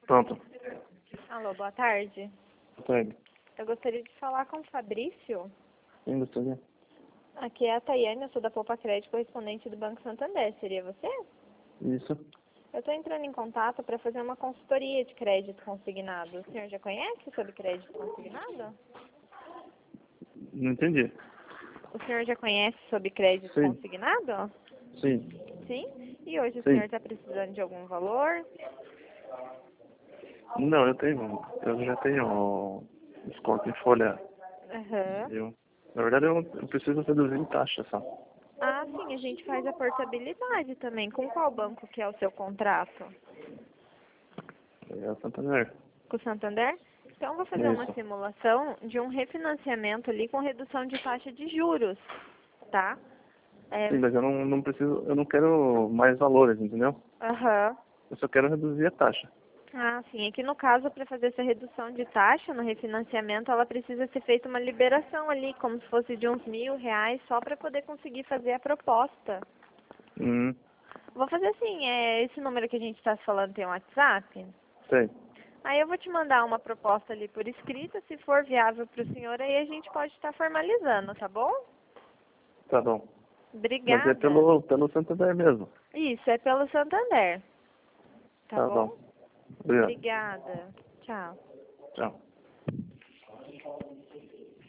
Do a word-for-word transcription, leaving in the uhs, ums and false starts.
Pronto. Alô, boa tarde. Boa tarde. Eu gostaria de falar com o Fabrício. Quem gostaria? Aqui é a Tayane, eu sou da Poupa Crédito, correspondente do Banco Santander. Seria você? Isso. Eu estou entrando em contato para fazer uma consultoria de crédito consignado. O senhor já conhece sobre crédito consignado? Não entendi. O senhor já conhece sobre crédito Sim. consignado? Sim. Sim? E hoje o Sim. senhor está precisando de algum valor? Não, eu tenho. Eu já tenho desconto em folha. Aham. Eu, na verdade, eu, eu preciso reduzir em taxa só. Ah, sim, a gente faz a portabilidade também. Com qual banco que é o seu contrato? É o Santander. Com o Santander? Então, eu vou fazer uma Isso. simulação de um refinanciamento ali com redução de taxa de juros, tá? É, Sim, mas eu não, não preciso, eu não quero mais valores, entendeu? aham. Eu só quero reduzir a taxa. Ah, sim. Aqui no caso, para fazer essa redução de taxa no refinanciamento, ela precisa ser feita uma liberação ali, como se fosse de uns mil reais, só para poder conseguir fazer a proposta. Hum, Vou fazer assim, é, esse número que a gente está falando tem um WhatsApp? sei. Aí eu vou te mandar uma proposta ali por escrito, se for viável para o senhor, aí a gente pode estar formalizando, tá bom? Tá bom. Mas é Obrigada. pelo, pelo Santander mesmo. Isso, é pelo Santander, tá Tá bom? bom. Obrigado. Obrigada. Tchau. Tchau.